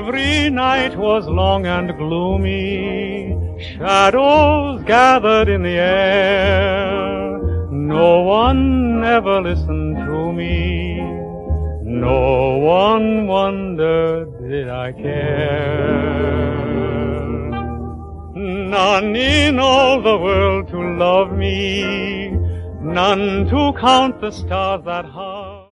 Every night was long and gloomy, shadows gathered in the air. No one ever listened to me, no one wondered did I care. None in all the world to love me, none to count the stars that hung.